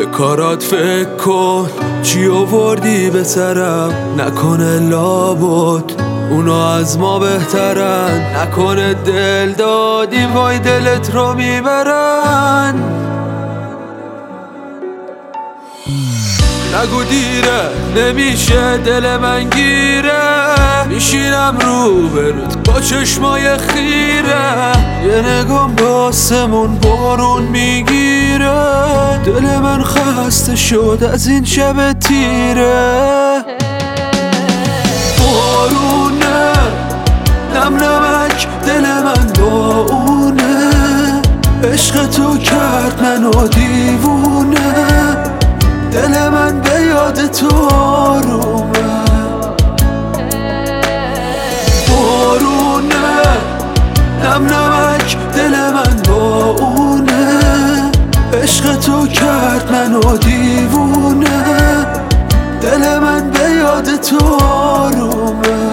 کارات فکر کن، چی آوردی به سرم؟ نکنه لابد اونا از ما بهترن، نکنه دل دادیم وای دلت رو میبرن. نگو دیره نمیشه دل من گیره، میشینم رو برود با چشمای خیره، یه نگام به آسمون بارون میگیره، دل من خسته شد از این شب تیره. بارونه نم نمک دل من با اونه، عشق تو کرد منو دیوونه، دل من به یاد تو آرومه. بارونه نم نمک دل من با اونه، عشق تو کرد منو دیوونه، دل من به یاد تو آرومه.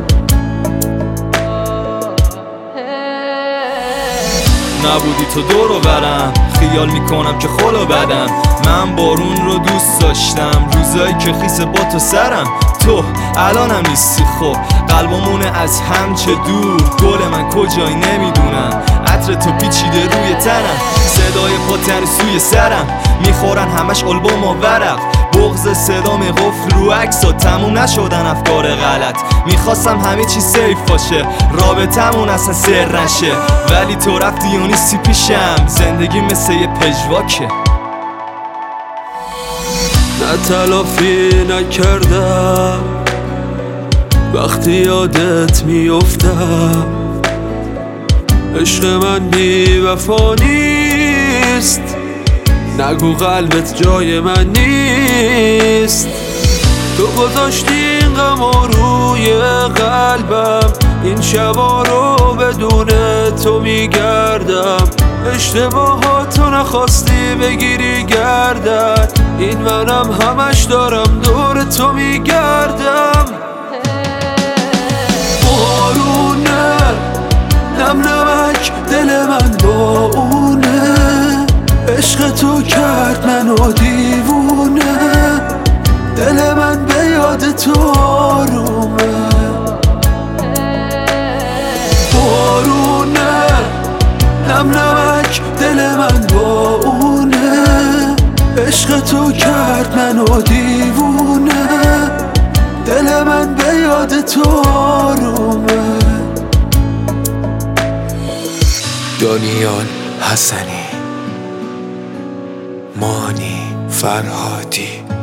نبودی تو دورو برم، خیال میکنم که خلو بدم. من بارون رو دوست داشتم، روزایی که خیس با تو سرم. تو الانم نیستی، خب قلبمونه از هم چه دور. گل من کجایی نمیدونم، عطر تو پیچیده روی تنم، صدای پاتن سوی سرم، میخورن همش آلبوم و ورق. بغض صدام قفل رو عکسا، تموم نشدن افکار غلط. میخواستم همه چی سیف باشه، رابطمون اصلا سر نشه، ولی تو رفتی و نیستی پیشم، زندگی مثل یه پژواکه. نه تلافی نکردم وقتی یادت میافتم، عشق من بی وفا نیست، نگو قلبت جای من نیست. تو گذاشتی این غما روی قلبم، این شبا رو بدون تو میگردم، اشتباهاتو نخواستی بگیری گردن، این منم همش دارم دور تو میگردم. بارونه نم نمک دل من با اونه، عشق تو کرد منو دیوونه، دل من به یاد تو آرومه. بارونه نم نمک دل من با اونه، عشق تو کرد منو دیوونه، دل من به یاد تو آرومه. دانیال حسنی، مانی فرهادی.